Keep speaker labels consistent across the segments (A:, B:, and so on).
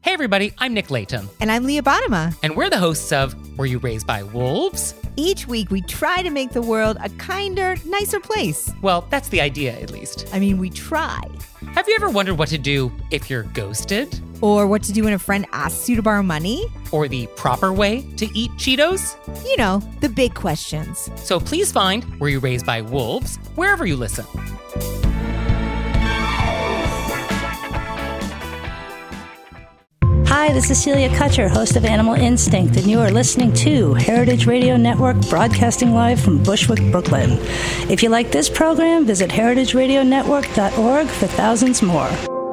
A: Hey everybody, I'm Nick Layton.
B: And I'm Leah Bottima.
A: And we're the hosts of Were You Raised by Wolves?
B: Each week we try to make the world a kinder, nicer place.
A: Well, that's the idea, at least.
B: I mean, we try.
A: Have you ever wondered what to do if you're ghosted?
B: Or what to do when a friend asks you to borrow money?
A: Or the proper way to eat Cheetos?
B: You know, the big questions.
A: So please find Were You Raised by Wolves wherever you listen.
C: Hi, this is Celia Kutcher, host of Animal Instinct, and you are listening to Heritage Radio Network, broadcasting live from Bushwick, Brooklyn. If you like this program, visit heritageradionetwork.org for thousands more.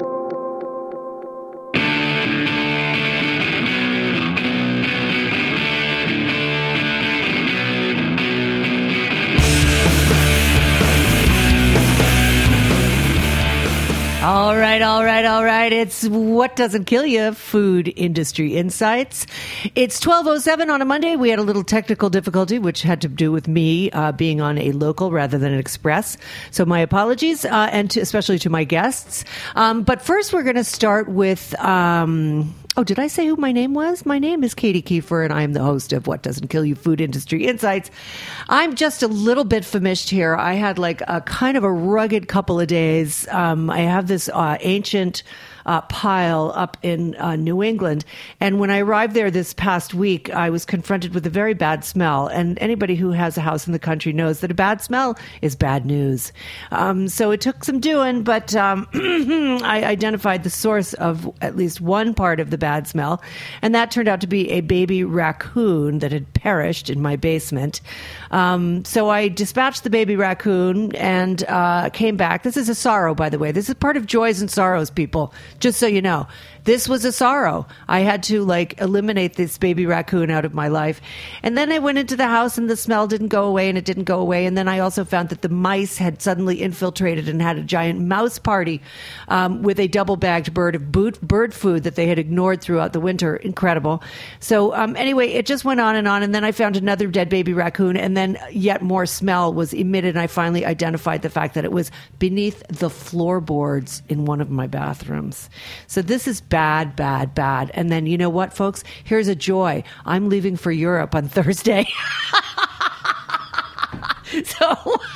D: All right. It's What Doesn't Kill You, Food Industry Insights. It's 12:07 on a Monday. We had a little technical difficulty, which had to do with me being on a local rather than an express. So my apologies, and especially to my guests. But first, we're going to start with... Oh, did I say who my name was? My name is Katie Kiefer, and I am the host of What Doesn't Kill You, Food Industry Insights. I'm just a little bit famished here. I had like a kind of a rugged couple of days. I have this ancient pile up in New England. And when I arrived there this past week, I was confronted with a very bad smell. And anybody who has a house in the country knows that a bad smell is bad news. So it took some doing, but I identified the source of at least one part of the bad smell. And that turned out to be a baby raccoon that had perished in my basement. So I dispatched the baby raccoon and came back. This is a sorrow, by the way. This is part of Joys and Sorrows, people. Just so you know, this was a sorrow. I had to eliminate this baby raccoon out of my life. And then I went into the house and the smell didn't go away and it didn't go away. And then I also found that the mice had suddenly infiltrated and had a giant mouse party with a double-bagged bird of bird food that they had ignored throughout the winter. Incredible. So anyway, it just went on. And then I found another dead baby raccoon, and then yet more smell was emitted. And I finally identified the fact that it was beneath the floorboards in one of my bathrooms. So this is bad. And then you know what, folks? Here's a joy. I'm leaving for Europe on Thursday. So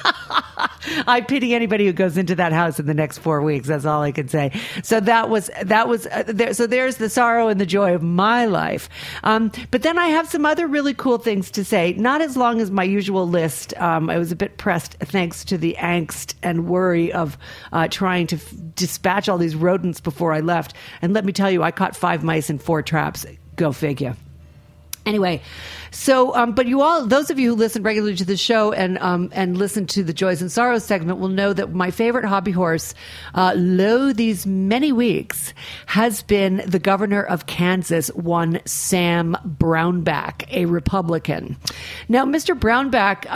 D: I pity anybody who goes into that house in the next 4 weeks. That's all I can say. So that was there. So there's the sorrow and the joy of my life. But then I have some other really cool things to say. Not as long as my usual list. I was a bit pressed thanks to the angst and worry of trying to dispatch all these rodents before I left. And let me tell you, I caught 5 mice and 4 traps. Go figure. Anyway, so, but you all, those of you who listen regularly to the show and listen to the Joys and Sorrows segment will know that my favorite hobby horse, lo these many weeks, has been the governor of Kansas, one Sam Brownback, a Republican. Now, Mr. Brownback,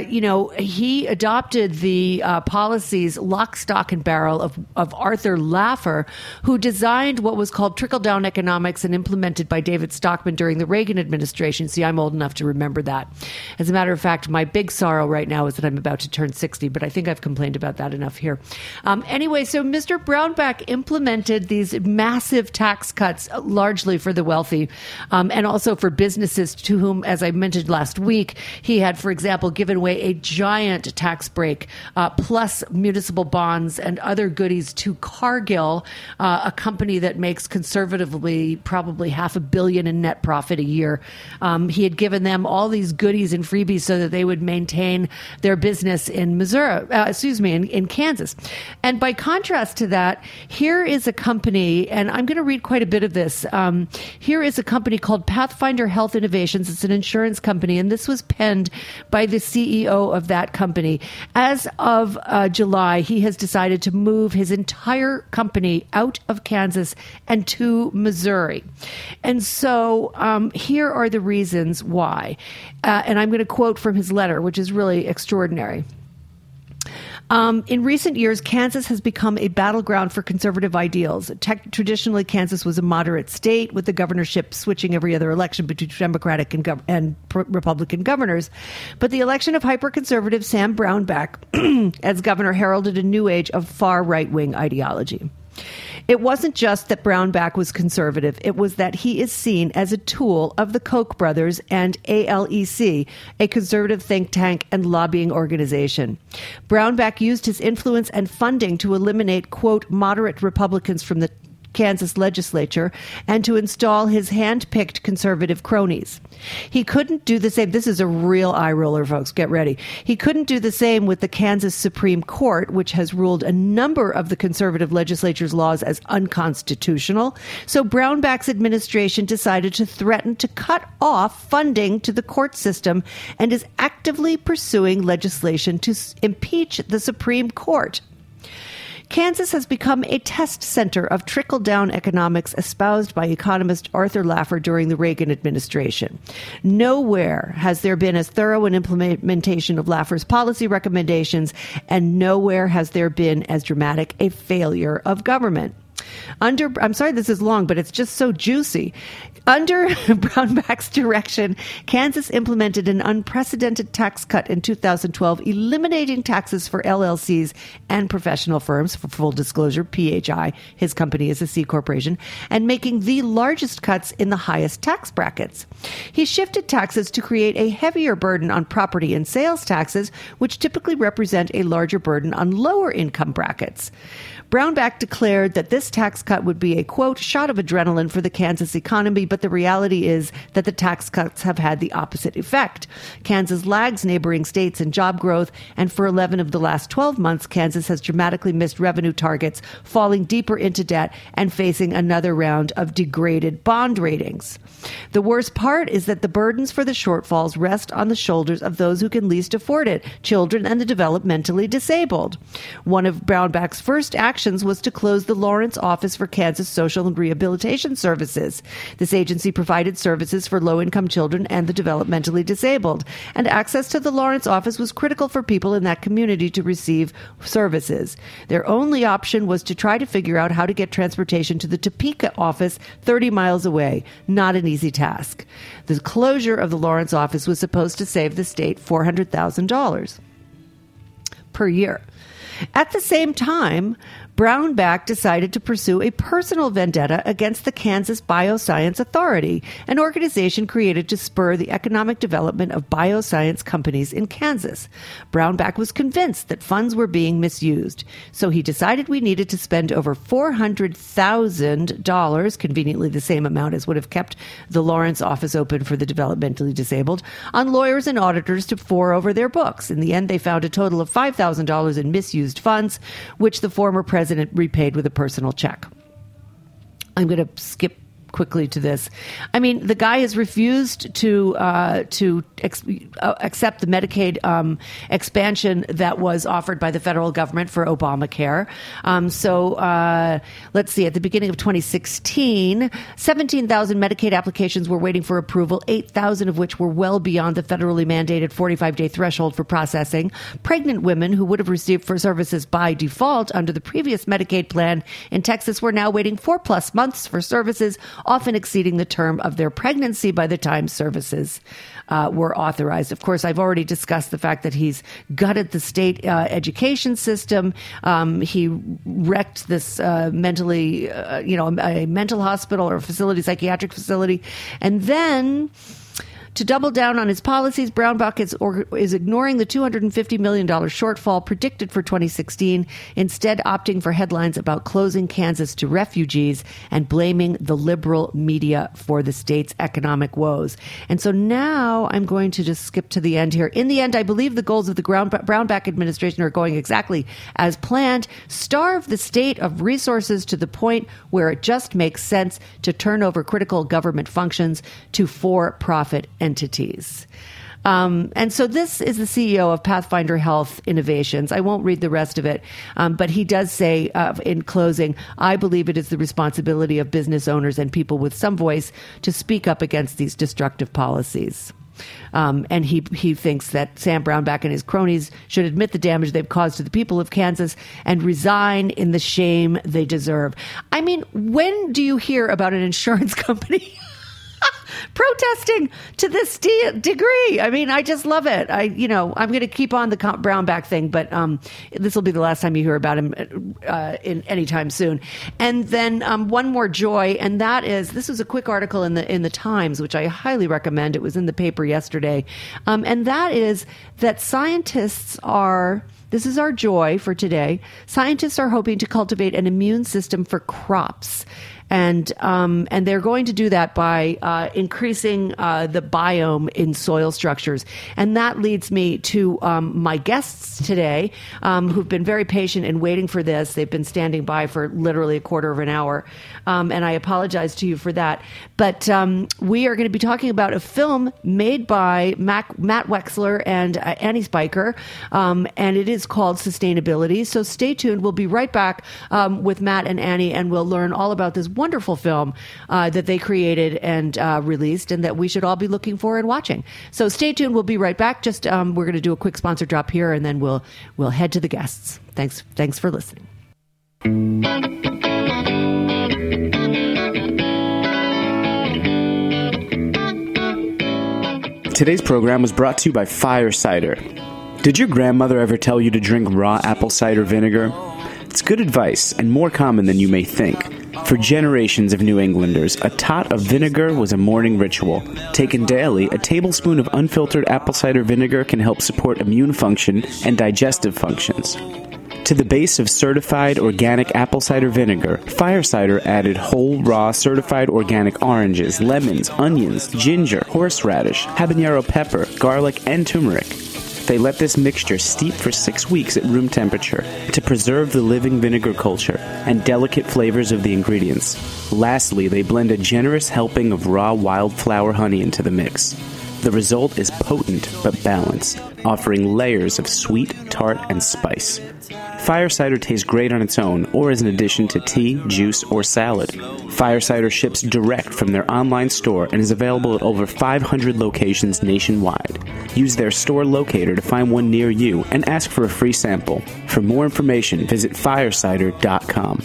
D: he adopted the policies lock, stock, and barrel of Arthur Laffer, who designed what was called trickle-down economics and implemented by David Stockman during the Reagan administration. See, I'm old enough to remember that. As a matter of fact, my big sorrow right now is that I'm about to turn 60, but I think I've complained about that enough here. Anyway, so Mr. Brownback implemented these massive tax cuts, largely for the wealthy, and also for businesses to whom, as I mentioned last week, he had, for example, given away a giant tax break, plus municipal bonds and other goodies to Cargill, a company that makes conservatively probably $500 million in net profit a year. He had given them all these goodies and freebies so that they would maintain their business in in Kansas. And by contrast to that, here is a company, and I'm going to read quite a bit of this. Here is a company called Pathfinder Health Innovations. It's an insurance company, and this was penned by the CEO of that company. As of July, he has decided to move his entire company out of Kansas and to Missouri. And so here are the reasons why. And I'm going to quote from his letter, which is really extraordinary. In recent years, Kansas has become a battleground for conservative ideals. Traditionally, Kansas was a moderate state, with the governorship switching every other election between Democratic and Republican governors. But the election of hyper-conservative Sam Brownback as governor heralded a new age of far right-wing ideology. It wasn't just that Brownback was conservative. It was that he is seen as a tool of the Koch brothers and ALEC, a conservative think tank and lobbying organization. Brownback used his influence and funding to eliminate, quote, moderate Republicans from the Kansas legislature and to install his hand-picked conservative cronies. He couldn't do the same. This is a real eye roller, folks. Get ready. He couldn't do the same with the Kansas Supreme Court, which has ruled a number of the conservative legislature's laws as unconstitutional. So Brownback's administration decided to threaten to cut off funding to the court system and is actively pursuing legislation to impeach the Supreme Court. Kansas has become a test center of trickle-down economics espoused by economist Arthur Laffer during the Reagan administration. Nowhere has there been as thorough an implementation of Laffer's policy recommendations, and nowhere has there been as dramatic a failure of government. I'm sorry this is long, but it's just so juicy. Under Brownback's direction, Kansas implemented an unprecedented tax cut in 2012, eliminating taxes for LLCs and professional firms. For full disclosure, PHI, his company, is a C corporation, and making the largest cuts in the highest tax brackets. He shifted taxes to create a heavier burden on property and sales taxes, which typically represent a larger burden on lower income brackets. Brownback declared that this tax cut would be a, quote, shot of adrenaline for the Kansas economy, but the reality is that the tax cuts have had the opposite effect. Kansas lags neighboring states in job growth, and for 11 of the last 12 months, Kansas has dramatically missed revenue targets, falling deeper into debt and facing another round of degraded bond ratings. The worst part is that the burdens for the shortfalls rest on the shoulders of those who can least afford it, children and the developmentally disabled. One of Brownback's first actions was to close the Lawrence Office for Kansas Social and Rehabilitation Services. This agency provided services for low-income children and the developmentally disabled, and access to the Lawrence office was critical for people in that community to receive services. Their only option was to try to figure out how to get transportation to the Topeka office 30 miles away. Not an easy task. The closure of the Lawrence office was supposed to save the state $400,000 per year. At the same time, Brownback decided to pursue a personal vendetta against the Kansas Bioscience Authority, an organization created to spur the economic development of bioscience companies in Kansas. Brownback was convinced that funds were being misused, so he decided we needed to spend over $400,000, conveniently the same amount as would have kept the Lawrence office open for the developmentally disabled, on lawyers and auditors to pore over their books. In the end, they found a total of $5,000 in misused funds, which the former president repaid with a personal check. I'm going to skip quickly to this. I mean, the guy has refused to accept the Medicaid expansion that was offered by the federal government for Obamacare. So let's see. At the beginning of 2016, 17,000 Medicaid applications were waiting for approval, 8,000 of which were well beyond the federally mandated 45-day threshold for processing. Pregnant women who would have received for services by default under the previous Medicaid plan in Texas were now waiting 4+ months for services, often exceeding the term of their pregnancy by the time services were authorized. Of course, I've already discussed the fact that he's gutted the state education system. He wrecked this a mental hospital or facility, psychiatric facility. And then, to double down on his policies, Brownback is ignoring the $250 million shortfall predicted for 2016, instead opting for headlines about closing Kansas to refugees and blaming the liberal media for the state's economic woes. And so now I'm going to just skip to the end here. In the end, I believe the goals of the Brownback administration are going exactly as planned. Starve the state of resources to the point where it just makes sense to turn over critical government functions to for-profit entities. And so this is the CEO of Pathfinder Health Innovations. I won't read the rest of it, but he does say in closing, I believe it is the responsibility of business owners and people with some voice to speak up against these destructive policies. And he thinks that Sam Brownback and his cronies should admit the damage they've caused to the people of Kansas and resign in the shame they deserve. I mean, when do you hear about an insurance company protesting to this degree. I mean, I just love it. I'm going to keep on the Brownback thing, but this will be the last time you hear about him in anytime soon. And then one more joy, and that is, this was a quick article in the Times, which I highly recommend. It was in the paper yesterday, and that is that scientists are. This is our joy for today. Scientists are hoping to cultivate an immune system for crops. And they're going to do that by increasing the biome in soil structures. And that leads me to my guests today, who've been very patient in waiting for this. They've been standing by for literally a quarter of an hour. And I apologize to you for that. But we are going to be talking about a film made by Matt Wexler and Annie Spiker. And it is called Sustainability. So stay tuned. We'll be right back with Matt and Annie, and we'll learn all about this wonderful film that they created and released, and that we should all be looking for and watching. So stay tuned. We'll be right back. Just we're going to do a quick sponsor drop here, and then we'll head to the guests. Thanks for listening.
E: Today's program was brought to you by Fire Cider. Did your grandmother ever tell you to drink raw apple cider vinegar? It's good advice and more common than you may think. For generations of New Englanders, a tot of vinegar was a morning ritual. Taken daily, a tablespoon of unfiltered apple cider vinegar can help support immune function and digestive functions. To the base of certified organic apple cider vinegar, Fire Cider added whole, raw, certified organic oranges, lemons, onions, ginger, horseradish, habanero pepper, garlic, and turmeric. They let this mixture steep for 6 weeks at room temperature to preserve the living vinegar culture and delicate flavors of the ingredients. Lastly, they blend a generous helping of raw wildflower honey into the mix. The result is potent but balanced, offering layers of sweet, tart, and spice. Fire Cider tastes great on its own or as an addition to tea, juice, or salad. Fire Cider ships direct from their online store and is available at over 500 locations nationwide. Use their store locator to find one near you and ask for a free sample. For more information, visit firecider.com.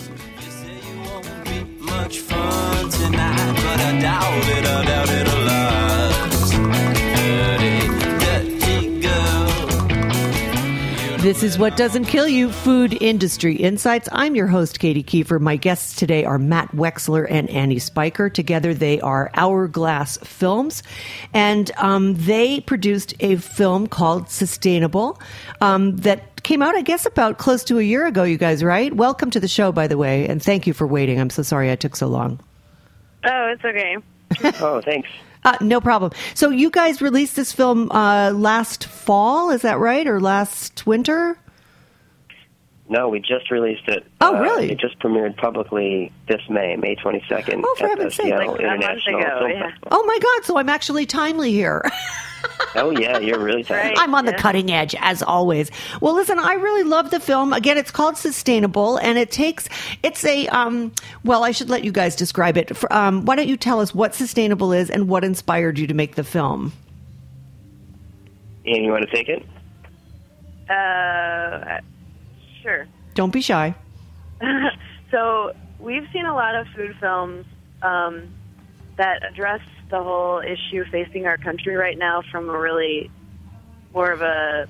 D: This is What Doesn't Kill You, Food Industry Insights. I'm your host, Katie Kiefer. My guests today are Matt Wexler and Annie Spiker. Together, they are Hourglass Films. And they produced a film called Sustainable that came out, I guess, about close to a year ago, you guys, right? Welcome to the show, by the way, and thank you for waiting. I'm so sorry I took so long.
F: Oh, it's okay.
G: Oh, thanks.
D: No problem. So you guys released this film last fall, is that right? Or last winter?
G: No, we just released it.
D: Oh, really?
G: It just premiered publicly this May 22nd
D: Oh, for
G: at the
D: heaven's sake.
G: Seattle
F: Like a month
G: International
F: ago,
G: Film
F: yeah.
G: Festival.
D: Oh, my God. So I'm actually timely here.
G: Oh, yeah, you're really tight.
F: Right.
D: I'm on the
F: Yeah.
D: cutting edge, as always. Well, listen, I really love the film. Again, it's called Sustainable, and it's a, well, I should let you guys describe it. Why don't you tell us what Sustainable is and what inspired you to make the film?
G: Ian, you want to take it?
F: Sure.
D: Don't be shy.
F: So we've seen a lot of food films that address the whole issue facing our country right now from a really more of a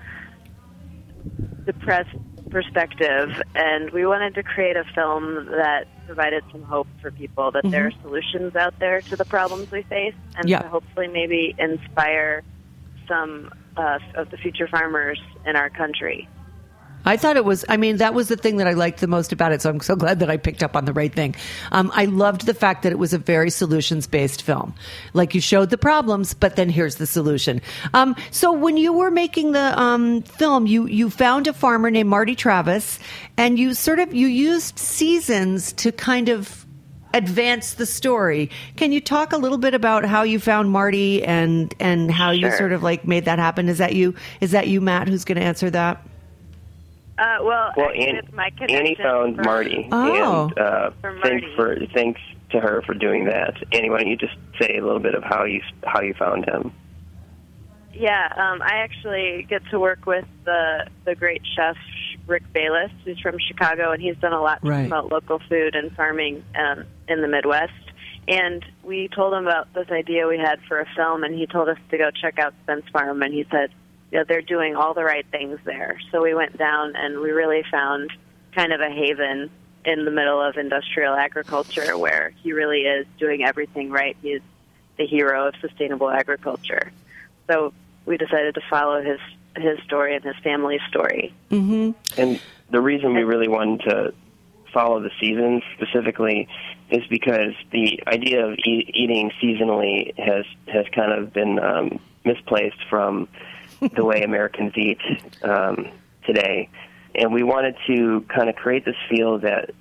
F: depressed perspective, and we wanted to create a film that provided some hope for people, that there are solutions out there to the problems we face, and
D: Yeah.
F: to hopefully maybe inspire some of the future farmers in our country.
D: I thought it was, that was the thing that I liked the most about it, so I'm so glad that I picked up on the right thing. I loved the fact that it was a very solutions-based film. Like, you showed the problems, but then here's the solution. So when you were making the film, you found a farmer named Marty Travis, and you used seasons to kind of advance the story. Can you talk a little bit about how you found Marty and how you
F: Sure.
D: sort of like made that happen? Is that you, Matt, who's going to answer that?
F: Well,
G: Annie,
F: it's my connection.
G: Annie found
F: from-
G: Marty,
D: Oh.
G: and
F: For Marty.
G: thanks to her for doing that. Annie, why don't you just say a little bit of how you found him?
F: Yeah, I actually get to work with the great chef Rick Bayless, who's from Chicago, and he's done a lot to
D: Right.
F: promote local food and farming in the Midwest. And we told him about this idea we had for a film, and he told us to go check out Spence Farm, and he said, they're doing all the right things there. So we went down, and we really found kind of a haven in the middle of industrial agriculture where he really is doing everything right. He's the hero of sustainable agriculture. So we decided to follow his story and his family's story.
G: And the reason we really wanted to follow the seasons specifically is because the idea of eating seasonally has kind of been misplaced from the way Americans eat today. And we wanted to kind of create this feel that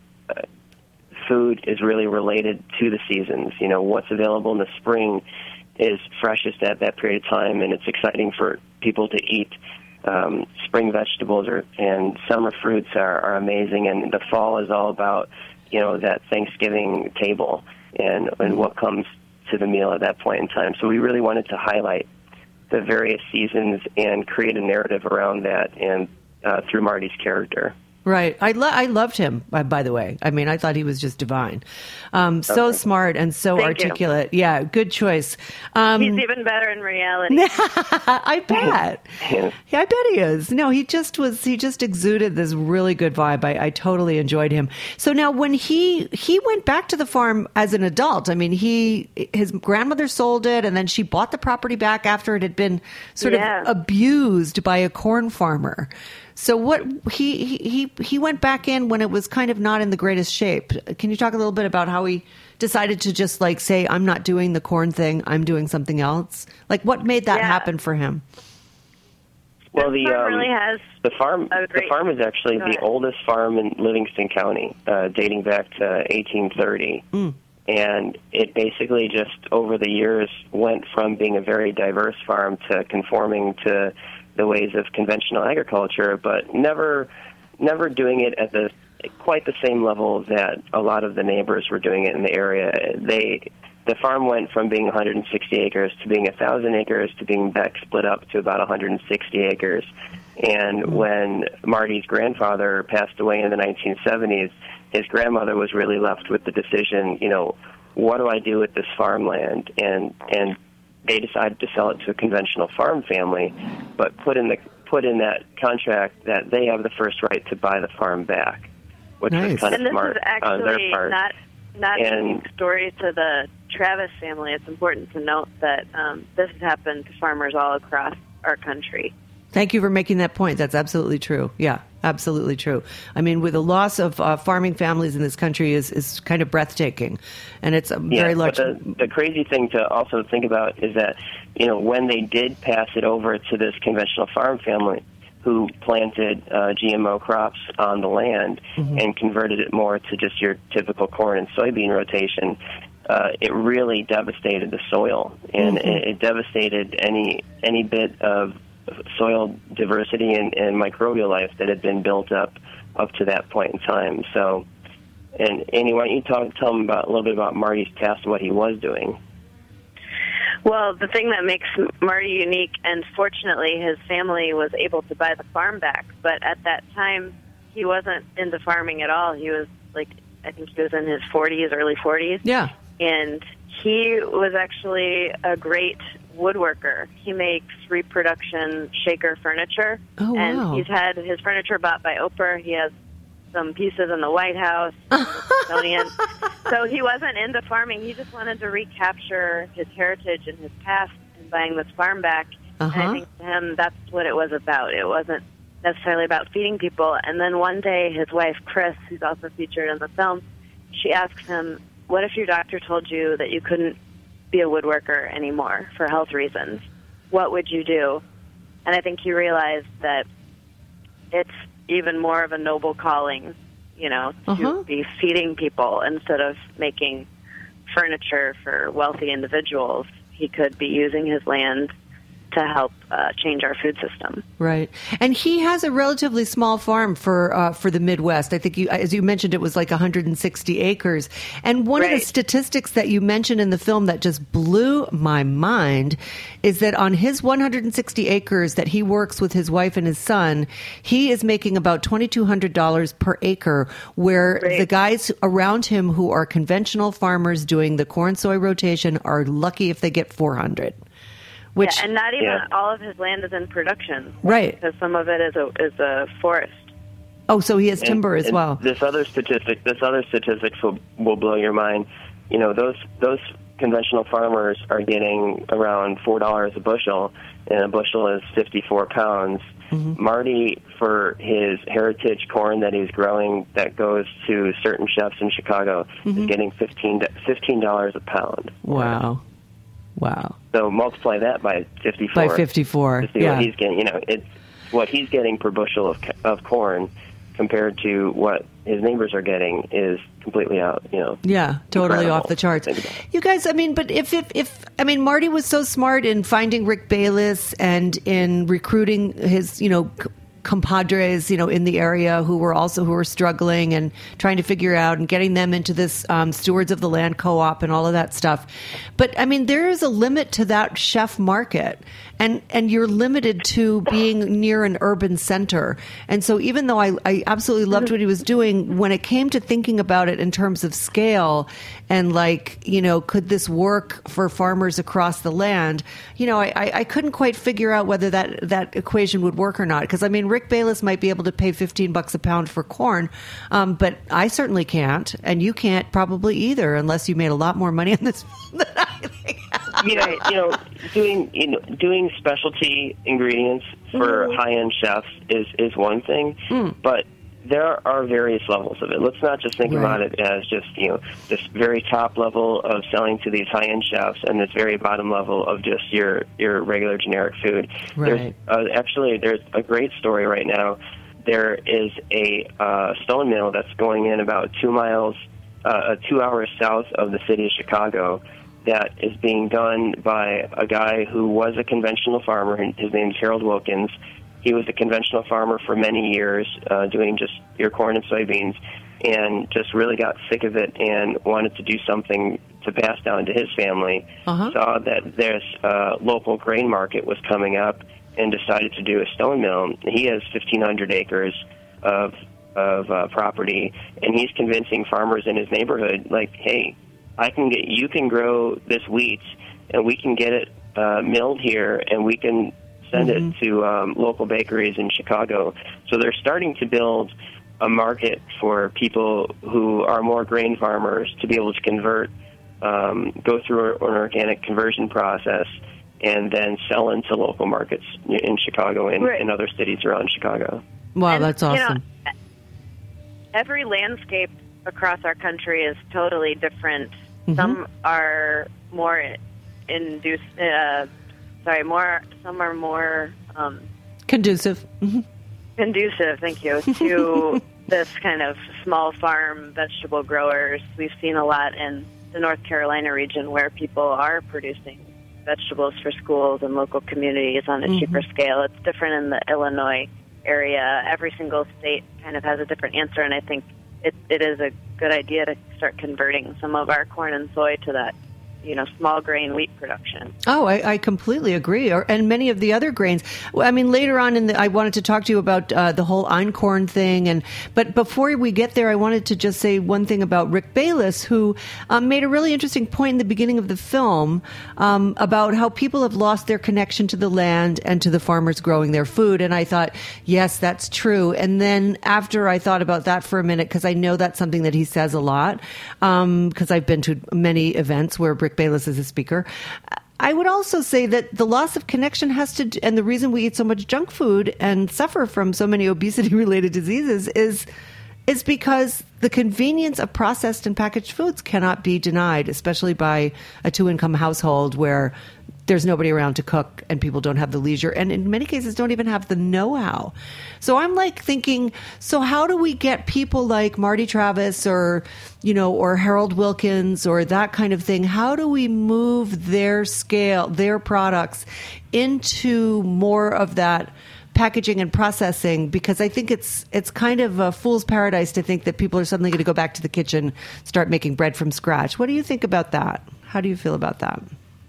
G: food is really related to the seasons. You know, what's available in the spring is freshest at that period of time, and it's exciting for people to eat. Spring vegetables and summer fruits are amazing, and the fall is all about, that Thanksgiving table and what comes to the meal at that point in time. So we really wanted to highlight the various seasons and create a narrative around that and through Marty's character.
D: Right. I loved him, by the way. I mean, I thought he was just divine. So smart and so
F: Thank
D: articulate. You. Yeah, good choice.
F: He's even better in reality.
D: I bet. Yeah, I bet he is. No, he just exuded this really good vibe. I totally enjoyed him. So now when he went back to the farm as an adult, I mean, his grandmother sold it, and then she bought the property back after it had been sort of abused by a corn farmer. So what he went back in when it was kind of not in the greatest shape. Can you talk a little bit about how he decided to just say, I'm not doing the corn thing, I'm doing something else? Like, what made that happen for him?
G: Well,
F: the farm really has
G: the farm is actually the oldest farm in Livingston County, dating back to 1830. And it basically just over the years went from being a very diverse farm to conforming to the ways of conventional agriculture, but never doing it at quite the same level that a lot of the neighbors were doing it in the area. The farm went from being 160 acres to being 1,000 acres to being back split up to about 160 acres. And when Marty's grandfather passed away in the 1970s, his grandmother was really left with the decision, what do I do with this farmland? And they decided to sell it to a conventional farm family, but put in that contract that they have the first right to buy the farm back, which was kind of smart on their part.
F: Not a unique story to the Travis family. It's important to note that this has happened to farmers all across our country.
D: Thank you for making that point. That's absolutely true. Yeah, absolutely true. I mean, with the loss of farming families in this country is kind of breathtaking, and it's very large.
G: But the crazy thing to also think about is that, when they did pass it over to this conventional farm family who planted GMO crops on the land and converted it more to just your typical corn and soybean rotation, it really devastated the soil, and it devastated any bit of soil diversity and microbial life that had been built up to that point in time. So, and Annie, why don't you tell them a little bit about Marty's past and what he was doing?
F: Well, the thing that makes Marty unique, and fortunately his family was able to buy the farm back, but at that time he wasn't into farming at all. He was I think he was in his 40s, early 40s. Yeah. And he was actually a great woodworker. He makes reproduction shaker furniture.
D: Oh, wow.
F: And he's had his furniture bought by Oprah. He has some pieces in the White House, Smithsonian. So he wasn't into farming. He just wanted to recapture his heritage and his past in buying this farm back. And I think to him, that's what it was about. It wasn't necessarily about feeding people. And then one day, his wife, Chris, who's also featured in the film, she asks him, what if your doctor told you that you couldn't be a woodworker anymore for health reasons? What would you do? And I think he realized that it's even more of a noble calling, to be feeding people instead of making furniture for wealthy individuals. He could be using his land to help change our food system.
D: Right. And he has a relatively small farm for the Midwest. I think, as you mentioned, it was like 160 acres. And one of the statistics that you mentioned in the film that just blew my mind is that on his 160 acres that he works with his wife and his son, he is making about $2,200 per acre, where the guys around him who are conventional farmers doing the corn-soy rotation are lucky if they get $400. Which,
F: and not even all of his land is in production,
D: right?
F: Because some of it is a forest.
D: Oh, so he has timber as well.
G: This other statistic will blow your mind. You know, those conventional farmers are getting around $4 a bushel, and a bushel is 54 pounds. Mm-hmm. Marty, for his heritage corn that he's growing that goes to certain chefs in Chicago, is getting $15 a pound.
D: Wow.
G: So multiply that by 54.
D: By 54,
G: to see what he's getting. You know, it's what he's getting per bushel of corn compared to what his neighbors are getting is completely out. You know.
D: Yeah, totally off the charts. You guys, I mean, but if Marty was so smart in finding Rick Bayless and in recruiting his, compadres, in the area who were struggling and trying to figure out and getting them into this Stewards of the Land co-op and all of that stuff. But I mean, there is a limit to that chef market, and you're limited to being near an urban center. And so even though I absolutely loved what he was doing, when it came to thinking about it in terms of scale and could this work for farmers across the land, I couldn't quite figure out whether that equation would work or not. Because I mean, Rick Bayless might be able to pay $15 a pound for corn, but I certainly can't, and you can't probably either, unless you made a lot more money on this than I think.
G: Doing specialty ingredients for high-end chefs is one thing, but there are various levels of it. Let's not just think about it as just this very top level of selling to these high-end chefs and this very bottom level of just your regular generic food.
D: Right.
G: There's a great story right now. There is a stone mill that's going in about 2 miles, 2 hours south of the city of Chicago, that is being done by a guy who was a conventional farmer. His name's Harold Wilkins. He was a conventional farmer for many years, doing just your corn and soybeans, and just really got sick of it and wanted to do something to pass down to his family. Saw that this local grain market was coming up and decided to do a stone mill. He has 1,500 acres of property, and he's convincing farmers in his neighborhood, like, hey, you can grow this wheat, and we can get it milled here, and we can send it to local bakeries in Chicago. So they're starting to build a market for people who are more grain farmers to be able to convert, go through an organic conversion process, and then sell into local markets in Chicago and other cities around Chicago.
D: Wow, that's awesome.
F: Every landscape across our country is totally different. Some are more some are more
D: conducive.
F: Conducive, thank you, to this kind of small farm vegetable growers. We've seen a lot in the North Carolina region where people are producing vegetables for schools and local communities on a cheaper scale. It's different in the Illinois area. Every single state kind of has a different answer, and I think it is a good idea to start converting some of our corn and soy to that, small grain wheat production.
D: Oh, I completely agree. And many of the other grains. I mean, later on I wanted to talk to you about the whole einkorn thing. But before we get there, I wanted to just say one thing about Rick Bayless, who made a really interesting point in the beginning of the film about how people have lost their connection to the land and to the farmers growing their food. And I thought, yes, that's true. And then after I thought about that for a minute, because I know that's something that he says a lot, because I've been to many events where Rick Bayless is a speaker. I would also say that the loss of connection and the reason we eat so much junk food and suffer from so many obesity-related diseases is because the convenience of processed and packaged foods cannot be denied, especially by a two-income household where there's nobody around to cook and people don't have the leisure and in many cases don't even have the know-how. So I'm like thinking, so how do we get people like Marty Travis or, you know, or Harold Wilkins or that kind of thing? How do we move their scale, their products into more of that packaging and processing? Because I think it's kind of a fool's paradise to think that people are suddenly going to go back to the kitchen, start making bread from scratch. What do you think about that? How do you feel about that?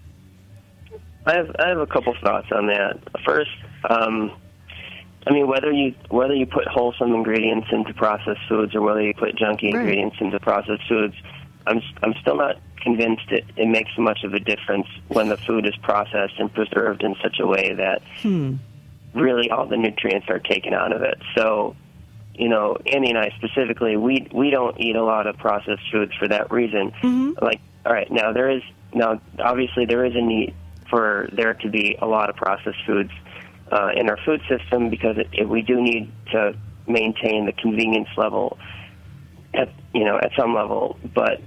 G: I have a couple thoughts on that. First, I mean, whether you put wholesome ingredients into processed foods or whether you put junky ingredients into processed foods, I'm still not convinced it makes much of a difference when the food is processed and preserved in such a way that really all the nutrients are taken out of it. So, you know, Andy and I specifically, we don't eat a lot of processed foods for that reason. Like, all right, now obviously there is a need for there to be a lot of processed foods in our food system because we do need to maintain the convenience level at some level, but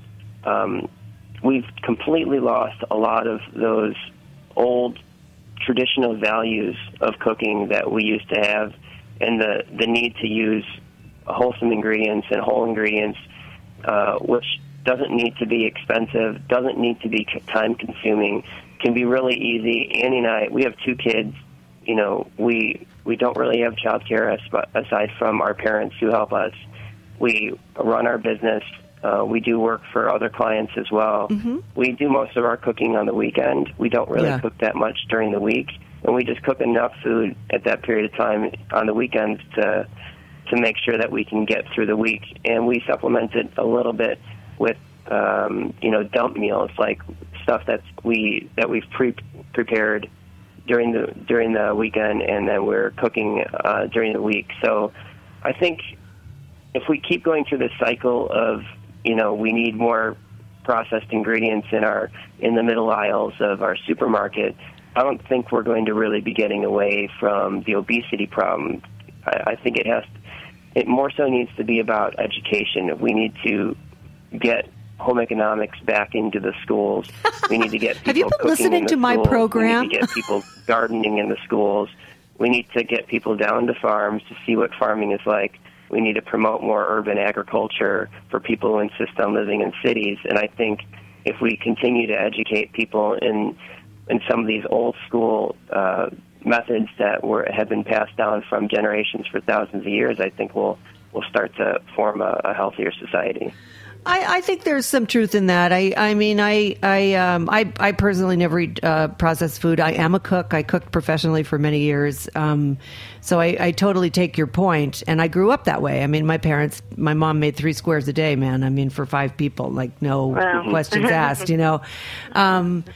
G: we've completely lost a lot of those old traditional values of cooking that we used to have, and the need to use wholesome ingredients and whole ingredients, which doesn't need to be expensive, doesn't need to be time-consuming, can be really easy. Annie and I, we have 2 kids. You know, we don't really have child care aside from our parents who help us. We run our business. We do work for other clients as well. We do most of our cooking on the weekend. We don't really cook that much during the week, and we just cook enough food at that period of time on the weekends to make sure that we can get through the week. And we supplement it a little bit with dump meals, like stuff that we've prepared during the weekend, and then we're cooking during the week. So I think if we keep going through this cycle of, you know, we need more processed ingredients in the middle aisles of our supermarket, I don't think we're going to really be getting away from the obesity problem. I think it more so needs to be about education. We need to get home economics back into the schools. We need to get people
D: Have you been listening to my program?
G: We need to get people gardening in the schools. We need to get people down to farms to see what farming is like. We need to promote more urban agriculture for people who insist on living in cities. And I think if we continue to educate people in some of these old school methods that have been passed down from generations for thousands of years, I think we'll start to form a healthier society.
D: I think there's some truth in that. I personally never eat processed food. I am a cook. I cooked professionally for many years. So I totally take your point. And I grew up that way. I mean, my mom made 3 squares a day, man. I mean, for 5 people, like no questions asked, you know. And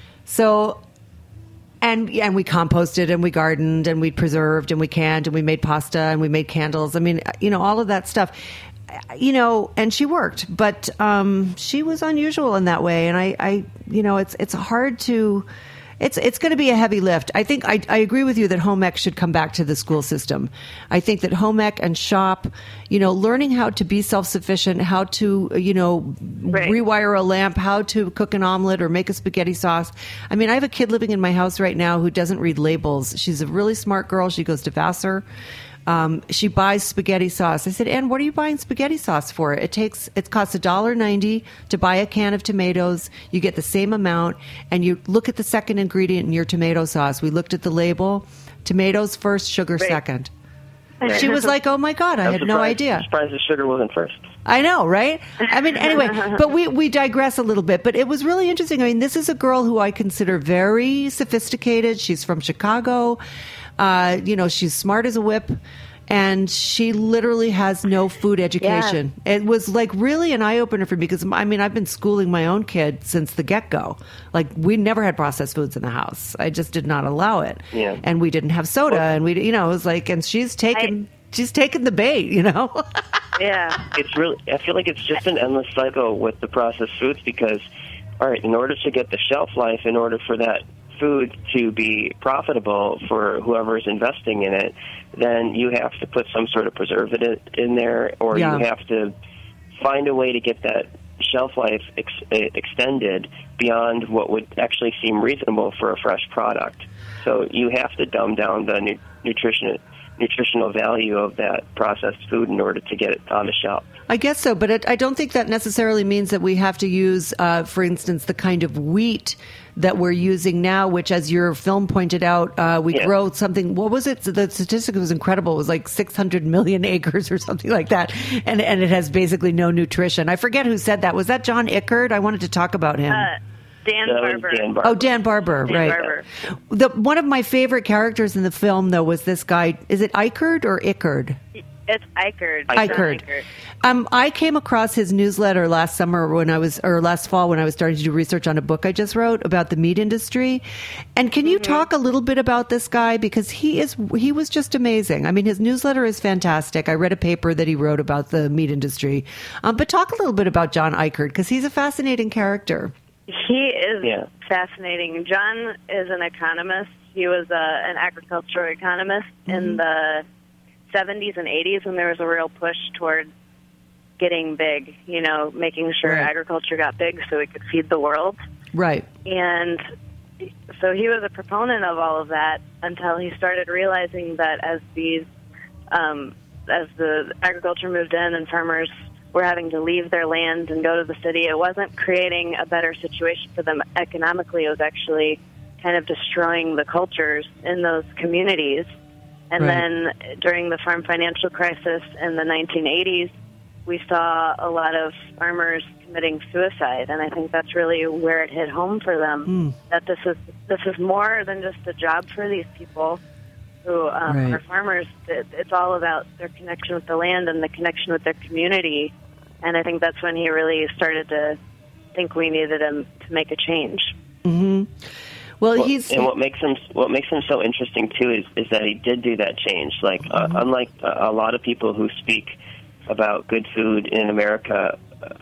D: we composted and we gardened and we preserved and we canned and we made pasta and we made candles. I mean, you know, all of that stuff. You know, and she worked, but she was unusual in that way. And I you know, it's hard to, it's going to be a heavy lift. I think I agree with you that home ec should come back to the school system. I think that home ec and shop, you know, learning how to be self-sufficient, how to, you know, rewire a lamp, how to cook an omelet or make a spaghetti sauce. I mean, I have a kid living in my house right now who doesn't read labels. She's a really smart girl. She goes to Vassar. She buys spaghetti sauce. I said, Ann, what are you buying spaghetti sauce for? It costs $1.90 to buy a can of tomatoes. You get the same amount, and you look at the second ingredient in your tomato sauce. We looked at the label. Tomatoes first, sugar second. She was like, oh my God, I had no idea.
G: I'm surprised the sugar wasn't first.
D: I know, right? I mean, anyway, but we digress a little bit. But it was really interesting. I mean, this is a girl who I consider very sophisticated. She's from Chicago. You know, she's smart as a whip, and she literally has no food education. Yeah. It was like really an eye-opener for me because, I mean, I've been schooling my own kid since the get-go. Like, we never had processed foods in the house. I just did not allow it. Yeah. And we didn't have soda, and we, you know, it was like, and she's taken the bait, you know?
F: Yeah.
G: I feel like it's just an endless cycle with the processed foods because, all right, in order to get the shelf life, in order for that food to be profitable for whoever is investing in it, then you have to put some sort of preservative in there, or you have to find a way to get that shelf life extended beyond what would actually seem reasonable for a fresh product. So you have to dumb down the nutritional value of that processed food in order to get it on the shelf.
D: I guess so, but I don't think that necessarily means that we have to use, for instance, the kind of wheat that we're using now, which, as your film pointed out, we grow something. What was it? The statistic was incredible. It was like 600 million acres or something like that, and it has basically no nutrition. I forget who said that. Was that John Ickard? I wanted to talk about him.
F: Dan Barber.
D: Oh, Dan Barber, right.
F: Barber.
D: One of my favorite characters in the film, though, was this guy. Is it Ickard or Ickard?
F: It's Ickard.
D: Ickard. I came across his newsletter last fall when I was starting to do research on a book I just wrote about the meat industry. And can you talk a little bit about this guy? Because he was just amazing. I mean, his newsletter is fantastic. I read a paper that he wrote about the meat industry. But talk a little bit about John Ickard, because he's a fascinating character.
F: He is fascinating. John is an economist. He was an agricultural economist in the 70s and 80s when there was a real push toward getting big, making sure agriculture got big so it could feed the world.
D: Right.
F: And so he was a proponent of all of that until he started realizing that as the agriculture moved in and farmers were having to leave their land and go to the city, it wasn't creating a better situation for them economically. It was actually kind of destroying the cultures in those communities. And then during the farm financial crisis in the 1980s, we saw a lot of farmers committing suicide, and I think that's really where it hit home for them, that this is more than just a job for these people who are farmers. It's all about their connection with the land and the connection with their community, and I think that's when he really started to think we needed him to make a change.
D: Mm-hmm. Well,
G: and what makes him so interesting too is that he did do that change. Like unlike a lot of people who speak about good food in America,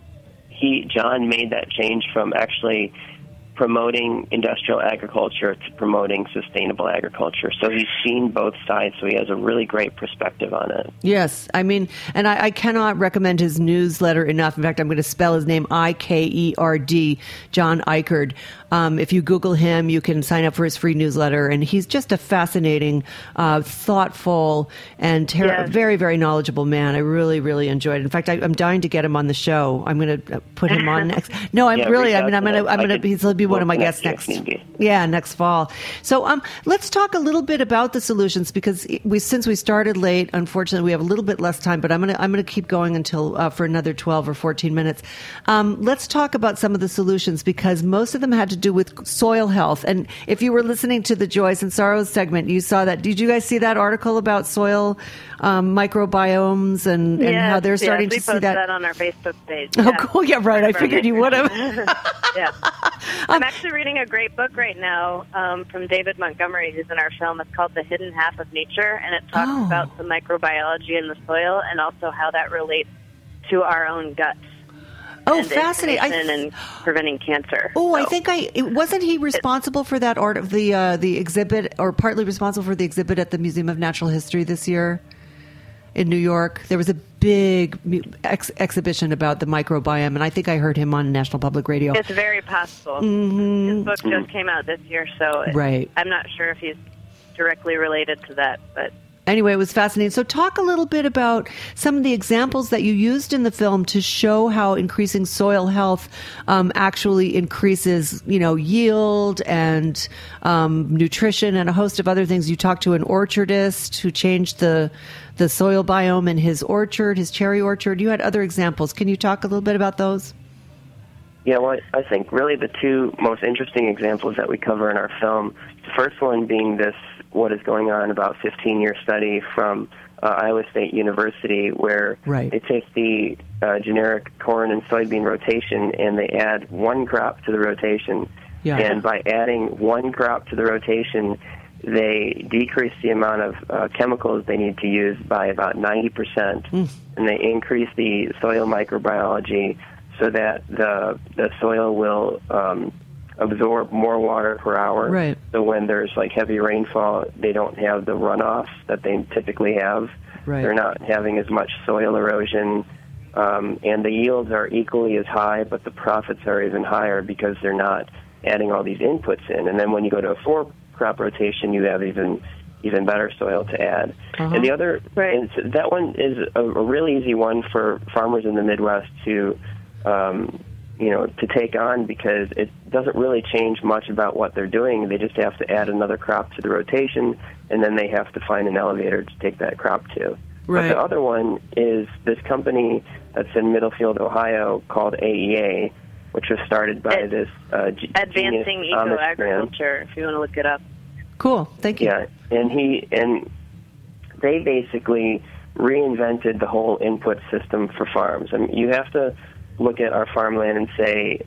G: John made that change from actually promoting industrial agriculture to promoting sustainable agriculture. So he's seen both sides, so he has a really great perspective on it.
D: Yes. I mean, and I cannot recommend his newsletter enough. In fact, I'm going to spell his name Ikerd, John Ickard. If you Google him, you can sign up for his free newsletter. And he's just a fascinating, thoughtful, and very, very knowledgeable man. I really, really enjoyed it. In fact, I'm dying to get him on the show. I'm going to put him on next. No, I'm going to, he'll be one of my guests next fall. So let's talk a little bit about the solutions, because since we started late, unfortunately, we have a little bit less time, but I'm going to keep going until for another 12 or 14 minutes. Let's talk about some of the solutions, because most of them had to do with soil health. And if you were listening to the Joys and Sorrows segment, you saw that. Did you guys see that article about soil microbiomes and how they're starting to see that?
F: We posted that on our Facebook page.
D: Oh, cool. Yeah, right. I figured you would have.
F: Yeah. I'm actually reading a great book right now from David Montgomery, who's in our film. It's called The Hidden Half of Nature, and it talks about the microbiology in the soil and also how that relates to our own guts.
D: Oh, fascinating!
F: And preventing cancer.
D: Oh, so. I think wasn't he responsible for that art of the exhibit, or partly responsible for the exhibit at the Museum of Natural History this year in New York? There was a big exhibition about the microbiome, and I think I heard him on National Public Radio.
F: It's very possible. His book just came out this year, so I'm not sure if he's directly related to that, but.
D: Anyway, it was fascinating. So talk a little bit about some of the examples that you used in the film to show how increasing soil health actually increases, yield and nutrition and a host of other things. You talked to an orchardist who changed the soil biome in his orchard, his cherry orchard. You had other examples. Can you talk a little bit about those?
G: Yeah, well, I think really the two most interesting examples that we cover in our film, the first one being what is going on, about 15-year study from Iowa State University, where they take the generic corn and soybean rotation and they add one crop to the rotation. Yeah. And by adding one crop to the rotation, they decrease the amount of chemicals they need to use by about 90%, and they increase the soil microbiology so that the soil will absorb more water per hour.
D: Right.
G: So when there's heavy rainfall, they don't have the runoffs that they typically have.
D: Right.
G: They're not having as much soil erosion. and the yields are equally as high, but the profits are even higher because they're not adding all these inputs in. And then when you go to a 4-crop rotation, you have even better soil to add. And the other, and so that one is a really easy one for farmers in the Midwest to to take on, because it doesn't really change much about what they're doing. They just have to add another crop to the rotation, and then they have to find an elevator to take that crop to. But the other one is this company that's in Middlefield, Ohio, called AEA, which was started by this
F: Advancing Eco Agriculture, if you want to look it up.
D: Cool, thank you.
G: Yeah, and they basically reinvented the whole input system for farms. I mean, you have to look at our farmland and say,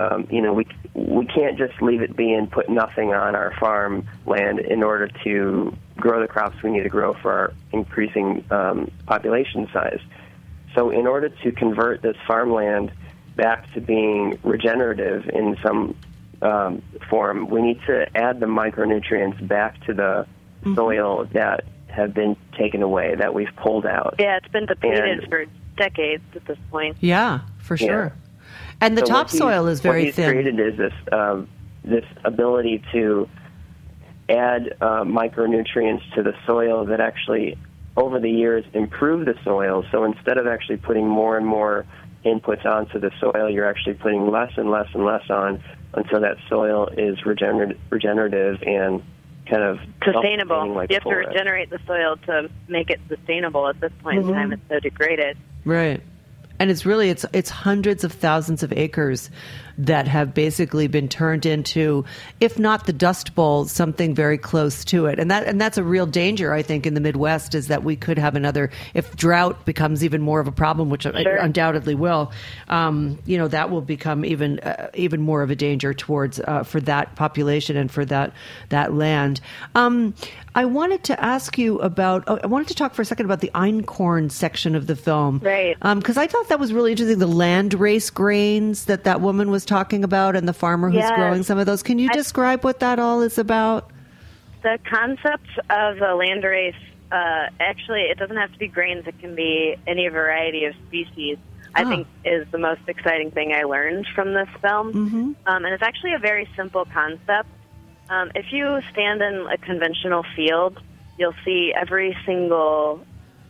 G: we can't just leave it be and put nothing on our farmland in order to grow the crops we need to grow for our increasing population size. So in order to convert this farmland back to being regenerative in some form, we need to add the micronutrients back to the soil that have been taken away, that we've pulled out.
F: Yeah, it's been depleted for decades at this point.
D: Yeah, for sure. Yeah. And the topsoil is very thin.
G: What he's created is this ability to add micronutrients to the soil that actually, over the years, improve the soil. So instead of actually putting more and more inputs onto the soil, you're actually putting less and less and less on until that soil is regenerative and kind of
F: sustainable.
G: Like
F: you have to regenerate the soil to make it sustainable. At this point in time, it's so degraded.
D: Right. And it's hundreds of thousands of acres that have basically been turned into, if not the Dust Bowl, something very close to it. And that's a real danger, I think, in the Midwest, is that we could have another, if drought becomes even more of a problem, which it undoubtedly will, that will become even more of a danger towards for that population and for that land. I wanted to ask you about, I wanted to talk for a second about the einkorn section of the film.
F: Right.
D: Because I thought that was really interesting, the land race grains that woman was talking about and the farmer who's growing some of those. Can you describe what that all is about?
F: The concept of a land race, actually, it doesn't have to be grains. It can be any variety of species, I think is the most exciting thing I learned from this film. And it's actually a very simple concept. If you stand in a conventional field, you'll see every single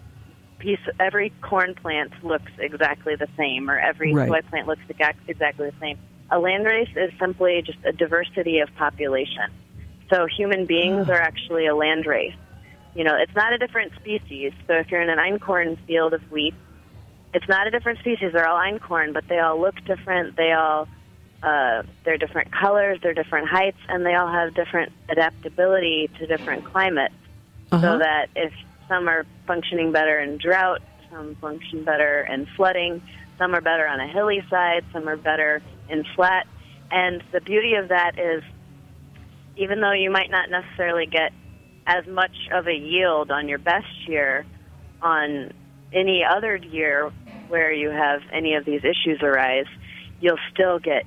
F: every corn plant looks exactly the same, or every soy plant looks exactly the same. A landrace is simply just a diversity of population. So human beings are actually a landrace. It's not a different species. So if you're in an einkorn field of wheat, it's not a different species. They're all einkorn, but they all look different. They all they're different colors, they're different heights, and they all have different adaptability to different climates. So that if some are functioning better in drought, some function better in flooding, some are better on a hilly side, some are better in flat. And the beauty of that is, even though you might not necessarily get as much of a yield on your best year on any other year where you have any of these issues arise, you'll still get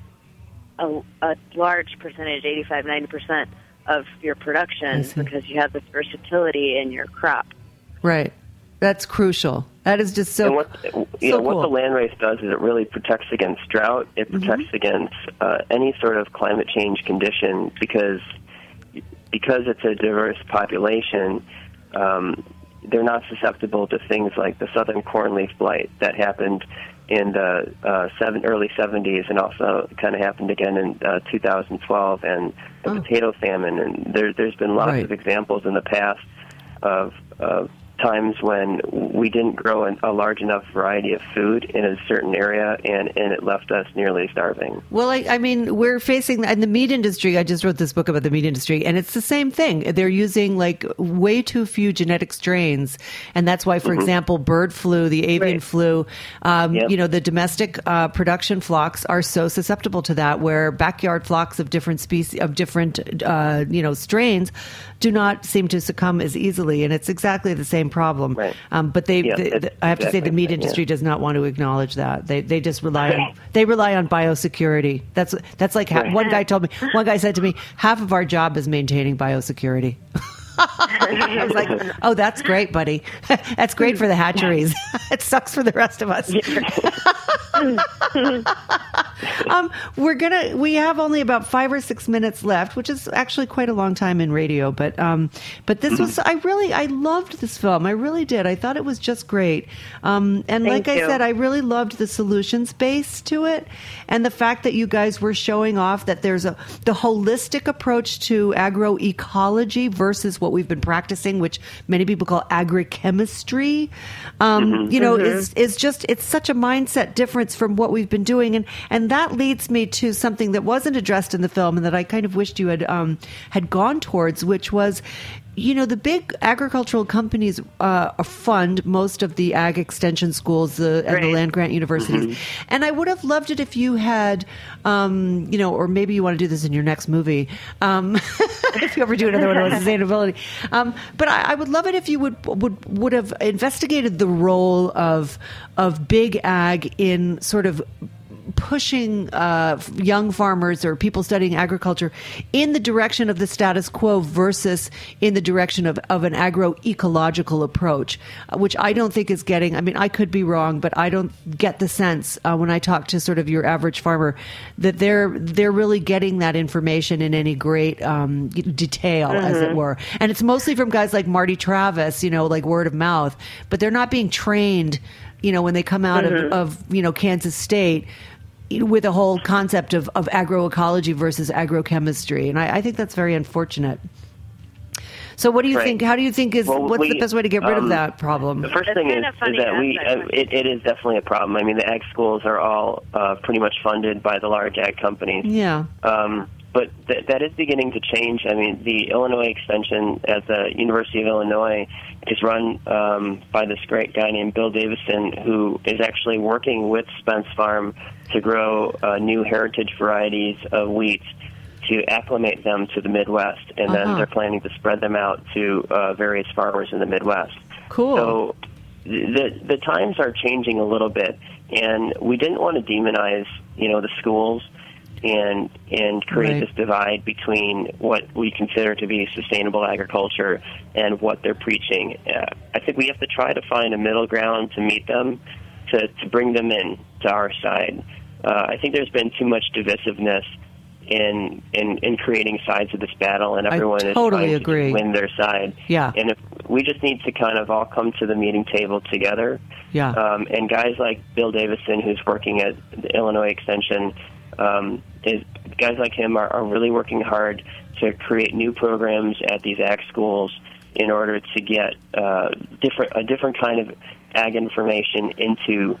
F: a large percentage, 85-90% of your production, because you have this versatility in your crop.
D: Right. That's crucial. That is just so,
G: what
D: cool.
G: the landrace does is it really protects against drought. It protects against any sort of climate change condition, because it's a diverse population. They're not susceptible to things like the southern cornleaf blight that happened in the early 70s, and also kind of happened again in 2012, and the potato famine. And there's been lots of examples in the past of times when we didn't grow a large enough variety of food in a certain area, and it left us nearly starving.
D: Well, I mean, we're facing, in the meat industry, I just wrote this book about the meat industry, and it's the same thing. They're using way too few genetic strains, and that's why, for example, bird flu, the avian flu, the domestic production flocks are so susceptible to that, where backyard flocks of different species, of different, strains do not seem to succumb as easily, and it's exactly the same problem. Right. But I have to say the meat industry does not want to acknowledge that. They just rely on biosecurity. That's like one guy said to me, half of our job is maintaining biosecurity. I was like, oh, that's great, buddy. That's great for the hatcheries. It sucks for the rest of us. We have only about 5 or 6 minutes left, which is actually quite a long time in radio. But this was, I loved this film. I really did. I thought it was just great. And like I said, I really loved the solutions base to it, and the fact that you guys were showing off that there's the holistic approach to agroecology versus what we've been practicing, which many people call agrochemistry. It's such a mindset difference from what we've been doing, and that leads me to something that wasn't addressed in the film and that I kind of wished you had gone towards, which was, the big agricultural companies fund most of the ag extension schools and the land grant universities. And I would have loved it if you had, or maybe you want to do this in your next movie, if you ever do another one on sustainability. But I would love it if you would have investigated the role of big ag in sort of pushing young farmers or people studying agriculture in the direction of the status quo versus in the direction of an agroecological approach, which I don't think is getting, I could be wrong, but I don't get the sense when I talk to sort of your average farmer that they're really getting that information in any great detail, as it were. And it's mostly from guys like Marty Travis, like word of mouth, but they're not being trained, when they come out of Kansas State, with a whole concept of agroecology versus agrochemistry. And I think that's very unfortunate. So what do you think? How do you think what's the best way to get rid of that problem?
G: The first thing is that it is definitely a problem. The ag schools are all pretty much funded by the large ag companies.
D: Yeah.
G: But that is beginning to change. The Illinois Extension at the University of Illinois is run by this great guy named Bill Davison, who is actually working with Spence Farm to grow new heritage varieties of wheat to acclimate them to the Midwest, and then they're planning to spread them out to various farmers in the Midwest.
D: Cool.
G: So the times are changing a little bit, and we didn't want to demonize, the schools and create this divide between what we consider to be sustainable agriculture and what they're preaching. I think we have to try to find a middle ground to meet them, to bring them in to our side. I think there's been too much divisiveness in creating sides of this battle, and everyone is trying to win their side.
D: Yeah.
G: And if we just need to kind of all come to the meeting table together.
D: Yeah.
G: And guys like Bill Davison, who's working at the Illinois Extension, guys like him are really working hard to create new programs at these ag schools in order to get a different kind of ag information into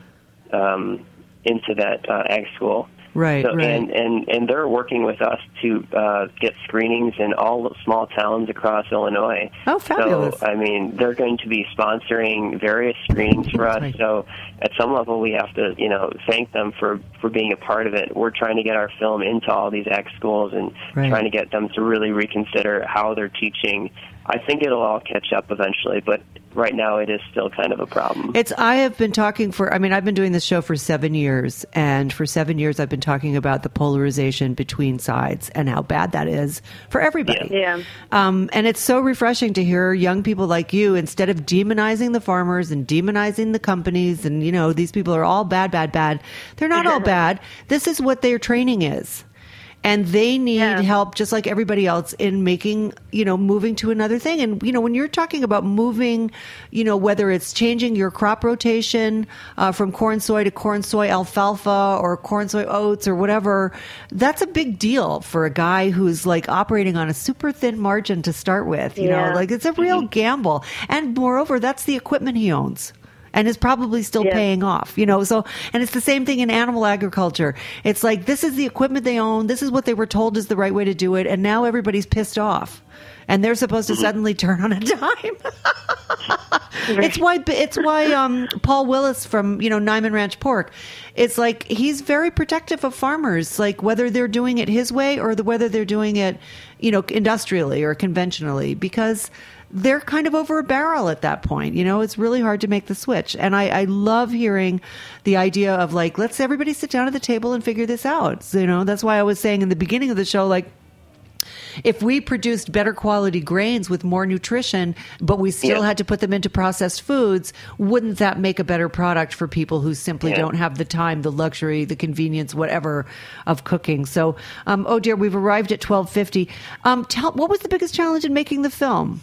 G: that ag school.
D: Right,
G: so,
D: right.
G: And they're working with us to get screenings in all the small towns across Illinois.
D: Oh, fabulous.
G: So, they're going to be sponsoring various screenings for us.
D: Right.
G: So at some level, we have to, thank them for being a part of it. We're trying to get our film into all these ag schools and trying to get them to really reconsider how they're teaching. I think it'll all catch up eventually, but right now it is still kind of a problem.
D: I have been talking I've been doing this show for 7 years, and for 7 years I've been talking about the polarization between sides and how bad that is for everybody.
F: Yeah.
D: And it's so refreshing to hear young people like you, instead of demonizing the farmers and demonizing the companies and, these people are all bad. They're not all bad. This is what their training is. And they need help, just like everybody else, in making, moving to another thing. And, when you're talking about moving, whether it's changing your crop rotation from corn, soy to corn, soy, alfalfa, or corn, soy, oats, or whatever, that's a big deal for a guy who's like operating on a super thin margin to start with. You know, it's a real gamble. And moreover, that's the equipment he owns. And is probably still paying off, So, and it's the same thing in animal agriculture. It's like, this is the equipment they own. This is what they were told is the right way to do it. And now everybody's pissed off. And they're supposed to suddenly turn on a dime. It's why Paul Willis from, Nyman Ranch Pork, it's like, he's very protective of farmers, like whether they're doing it his way or whether they're doing it, industrially or conventionally, because they're kind of over a barrel at that point. It's really hard to make the switch. And I love hearing the idea of like, let's everybody sit down at the table and figure this out. So, that's why I was saying in the beginning of the show, like, if we produced better quality grains with more nutrition, but we still had to put them into processed foods, wouldn't that make a better product for people who simply don't have the time, the luxury, the convenience, whatever, of cooking? So, oh dear, we've arrived at 12:50. What was the biggest challenge in making the film?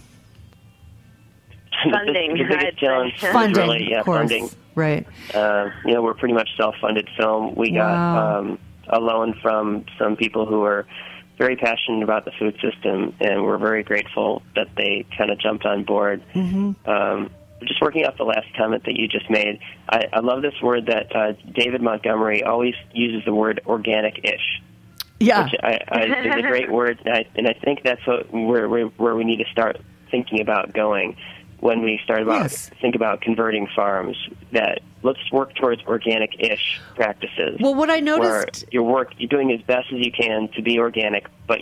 F: Funding.
G: The biggest challenge is
D: Funding,
G: really,
D: of course.
G: funding.
D: Right.
G: We're pretty much self-funded film. We got a loan from some people who are very passionate about the food system, and we're very grateful that they kind of jumped on board. Just working out the last comment that you just made, I love this word that David Montgomery always uses, the word organic-ish.
D: Yeah.
G: Which is a great word, and I think that's where we need to start thinking about going when we start think about converting farms. That let's work towards organic-ish practices.
D: Well, what I noticed,
G: where you're doing as best as you can to be organic, but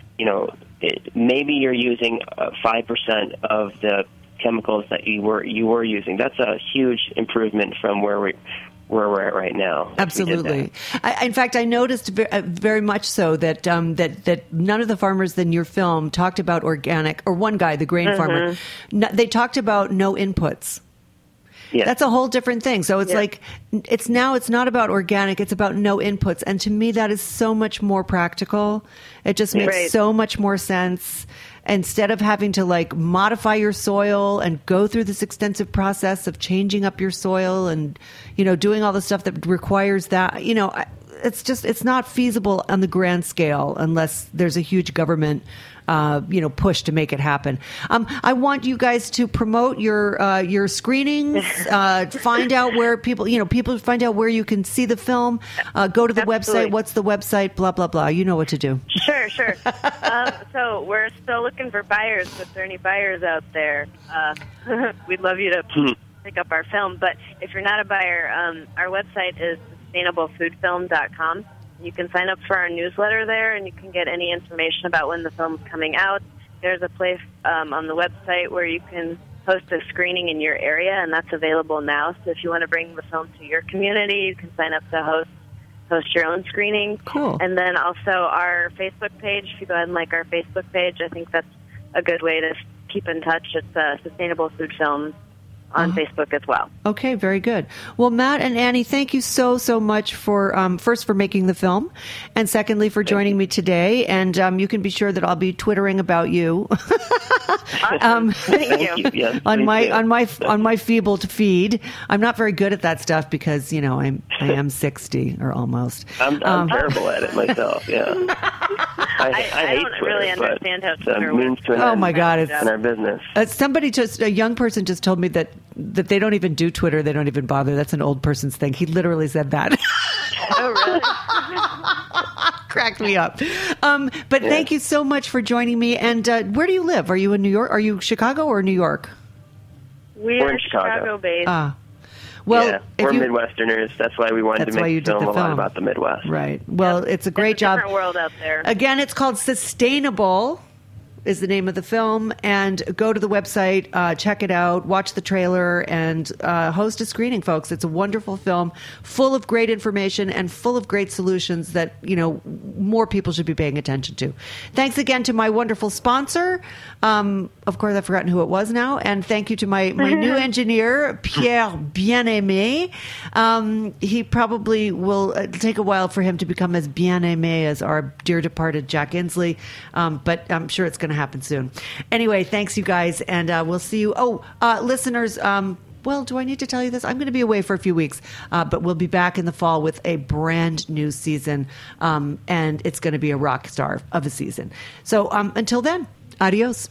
G: maybe you're using 5% of the chemicals that you were using. That's a huge improvement from where we're at right now.
D: Absolutely. In fact, I noticed very much so that that none of the farmers in your film talked about organic, or one guy, the grain farmer, they talked about no inputs. Yeah. That's a whole different thing. So it's like, it's not about organic, it's about no inputs. And to me, that is so much more practical. It just makes so much more sense. Instead of having to like modify your soil and go through this extensive process of changing up your soil and, doing all the stuff that requires that, it's not feasible on the grand scale unless there's a huge government push to make it happen. I want you guys to promote your screenings, find out where people find out where you can see the film, go to the website. What's the website? Blah, blah, blah. You know what to do.
F: Sure. So we're still looking for buyers. If there are any buyers out there, we'd love you to pick up our film. But if you're not a buyer, our website is sustainablefoodfilm.com. You can sign up for our newsletter there, and you can get any information about when the film's coming out. There's a place on the website where you can host a screening in your area, and that's available now. So if you want to bring the film to your community, you can sign up to host your own screening.
D: Cool.
F: And then also our Facebook page. If you go ahead and like our Facebook page, I think that's a good way to keep in touch. It's Sustainable Food Films on Facebook as well.
D: Okay, very good. Well, Matt and Annie, thank you so much for first for making the film, and secondly for joining me today. And you can be sure that I'll be twittering about you.
F: Thank you.
G: Yes,
D: on my feeble to feed. I'm not very good at that stuff because I am 60 or almost.
G: I'm terrible at it myself. Yeah. I hate
F: don't
G: Twitter,
F: really understand how Twitter
G: means
F: works.
G: to an
D: Oh
G: end
D: my God!
G: in our business.
D: A young person just told me that they don't even do Twitter. They don't even bother. That's an old person's thing. He literally said that.
F: Oh, really?
D: Cracked me up. But thank you so much for joining me. And where do you live? Are you in New York? Are you Chicago or New York?
F: We're
G: in
F: Chicago-based.
D: Well,
G: we're Midwesterners. That's why we wanted to make the film a lot about the Midwest.
D: Right. Well, it's a great job.
F: Different world out there.
D: Again, it's called Sustainable is the name of the film, and go to the website, check it out, watch the trailer, and host a screening, folks. It's a wonderful film, full of great information and full of great solutions that more people should be paying attention to. Thanks again to my wonderful sponsor. Of course, I've forgotten who it was now, and thank you to my new engineer, Pierre Bien-Aimé. He probably will take a while for him to become as bien-aimé as our dear departed Jack Inslee, but I'm sure it's going to happen soon. Anyway, thanks, you guys, and we'll see you. Listeners, well, do I need to tell you this? I'm going to be away for a few weeks, but we'll be back in the fall with a brand new season, and it's going to be a rock star of a season. So until then, adios.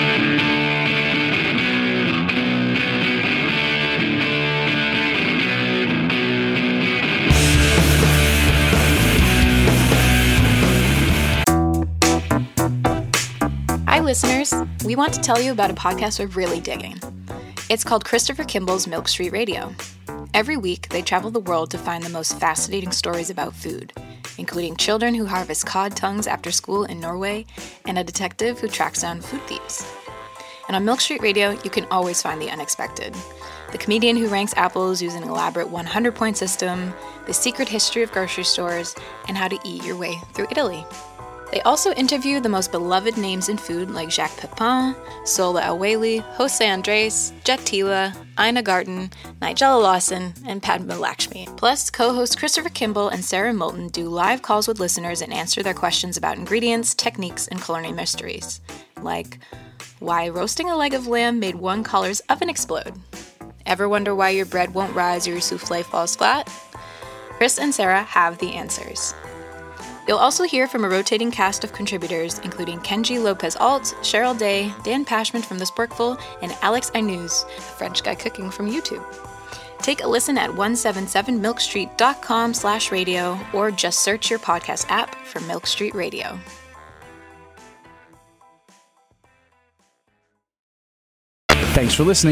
H: Hi, listeners. We want to tell you about a podcast we're really digging. It's called Christopher Kimball's Milk Street Radio. Every week, they travel the world to find the most fascinating stories about food, including children who harvest cod tongues after school in Norway and a detective who tracks down food thieves. And on Milk Street Radio, you can always find the unexpected. The comedian who ranks apples using an elaborate 100-point system, the secret history of grocery stores, and how to eat your way through Italy. They also interview the most beloved names in food like Jacques Pepin, Sola El-Waylly, Jose Andres, Jet Tila, Ina Garten, Nigella Lawson, and Padma Lakshmi. Plus, co-hosts Christopher Kimball and Sarah Moulton do live calls with listeners and answer their questions about ingredients, techniques, and culinary mysteries. Like, why roasting a leg of lamb made one caller's oven explode? Ever wonder why your bread won't rise or your souffle falls flat? Chris and Sarah have the answers. You'll also hear from a rotating cast of contributors, including Kenji Lopez-Alt, Cheryl Day, Dan Pashman from The Sporkful, and Alex Aynouz, a French guy cooking from YouTube. Take a listen at 177milkstreet.com/radio or just search your podcast app for Milk Street Radio.
E: Thanks for listening.